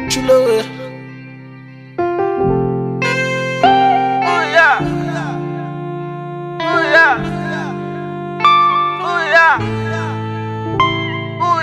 Chulo. Oh yeah. Oh yeah. Oh yeah. Oh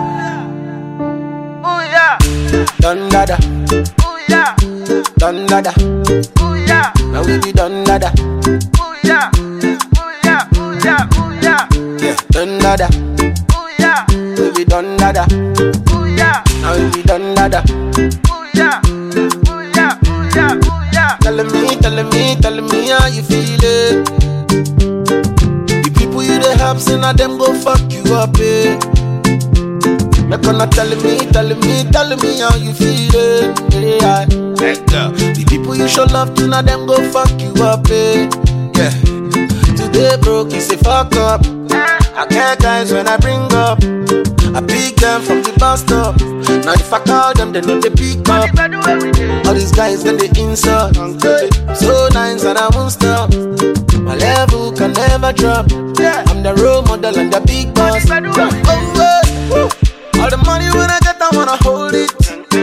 yeah. Oh yeah. Done dada. Oh yeah. Done dada. Oh yeah. Now we be done dada. Oh yeah. Oh yeah. Oh yeah. Oh yeah. Yeah. Done dada. Oh yeah. We be done dada. Oh yeah. Now we be done dada. Oh yeah. Oh yeah. Oh yeah. Oh yeah. Telling me how you feeling. The people you dey help, say na them go fuck you up, eh. Make una telling me how you feeling, yeah. The people you show love to, na them go fuck you up, eh. Yeah. Today broke, you say fuck up. I care guys when I bring up. I pick them from the bus stop. Now if I call them, they know they pick up. All these guys then they insult. So nice and I won't stop. My level can never drop. I'm the role model and the big boss. Oh, all the money when I get, I wanna hold it.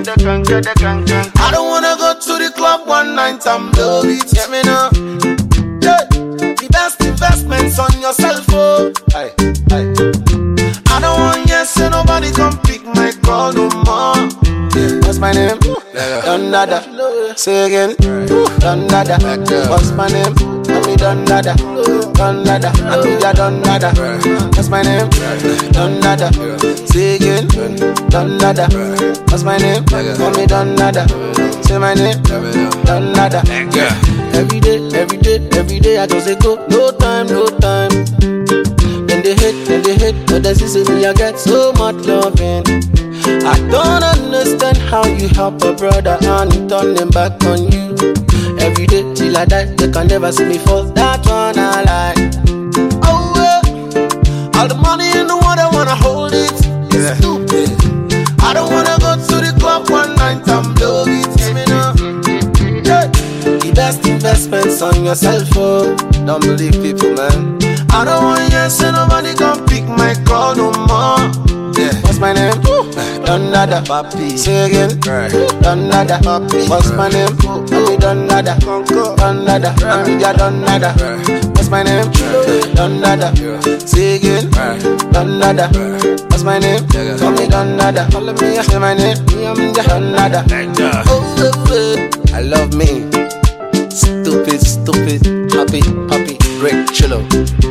I don't wanna go to the club one night and blow it. Get me now. The best investments on yourself, oh. Aye. I don't want yes, so nobody come pick my call no more. What's my name? Done nada. Say again. Done nada. What's my name? Me done nada. Done nada. I think ya done nada. What's my name? Done nada. Say again. Done nada. What's my name? Me done nada. Say my name. Done nada. Every day I just say go. No time. Then they hate, but they see me, I get so much loving. I don't understand how you help a brother and turn them back on you. Every day till I die, they can never see me fall. That one I like. Oh well, all the money in the world, I wanna hold it. It's stupid. I don't wanna go to the club one night and blow it. The best investments on yourself, oh. Don't believe people, man. I don't want yes, and nobody can pick my call no more. Yeah. What's my name? Done nada, papi. Say again. Done nada, papi. What's my name? Me done nada. Done nada. I'm done nada. What's my name? Done nada. Say again. Done nada. What's my name? Me done nada. Say my name. I'm done nada. I love me. Stupid, happy, Rick Chillo.